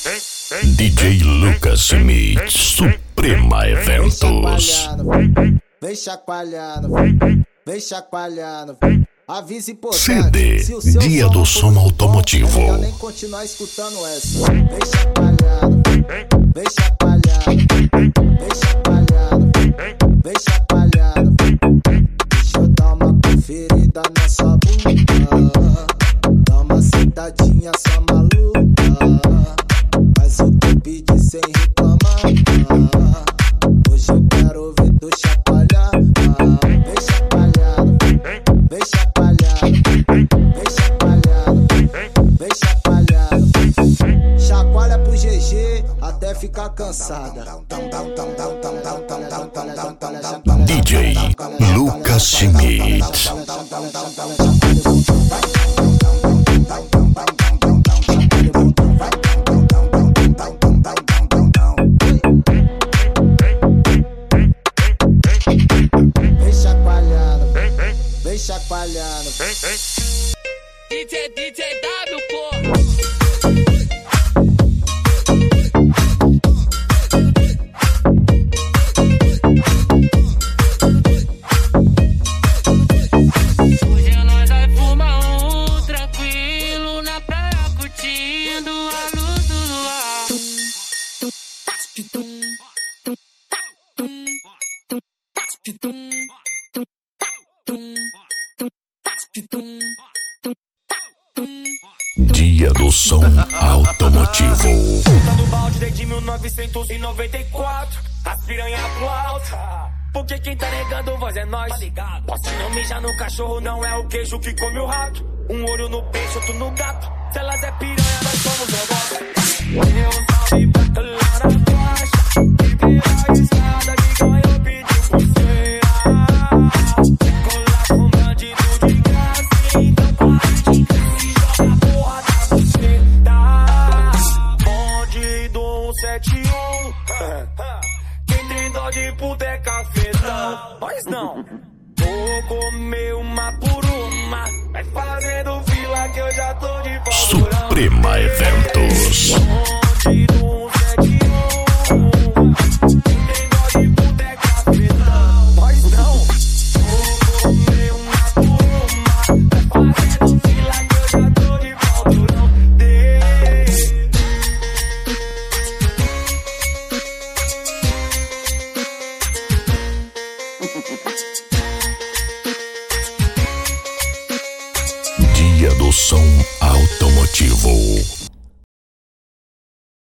DJ Lucas Schmidt, Suprema Eventos. Vem chacoalhando, vem chacoalhando. Avise importante. CD, se o seu Dia do Som Automotivo. É melhor nem continuar escutando essa. Vem chacoalhando, vem chacoalhando, vem chacoalhando, vem chacoalhando. Deixa eu dar uma conferida na sua bunda. Dá uma sentadinha só maluca. Faz o que eu pedi sem reclamar. Hoje eu quero ver tu chacoalhar. Vem chacoalhando, vem chacoalhando, vem chacoalhando, vem chacoalhando. Chacoalha pro GG até ficar cansada. DJ Lucas Schmidt. Vem chacoalhando, vem chacoalhando. DJ W, pô. Hoje nós vai fumar tranquilo na praia, curtindo a luz do luar. Dia do Som Automotivo. Tá no balde desde 1994. As piranha pro alto. Porque quem tá negando voz é nós. Posso não mijar no cachorro, não é o queijo que come o rato. Um olho no peixe, outro no gato. Se elas é piranha, nós somos negócio. Eu salve pra lá na faixa. Que vira a estrada que ganhou, pediu pulseira. Colar com bandido de graça. Então para de graça e joga a porra da buceta. Bonde do 171. Quem tem dó de puta é cafetão. Nós não. Vou comer uma por uma. Vai fazendo fila que eu já tô de volta. Suprema Eventos.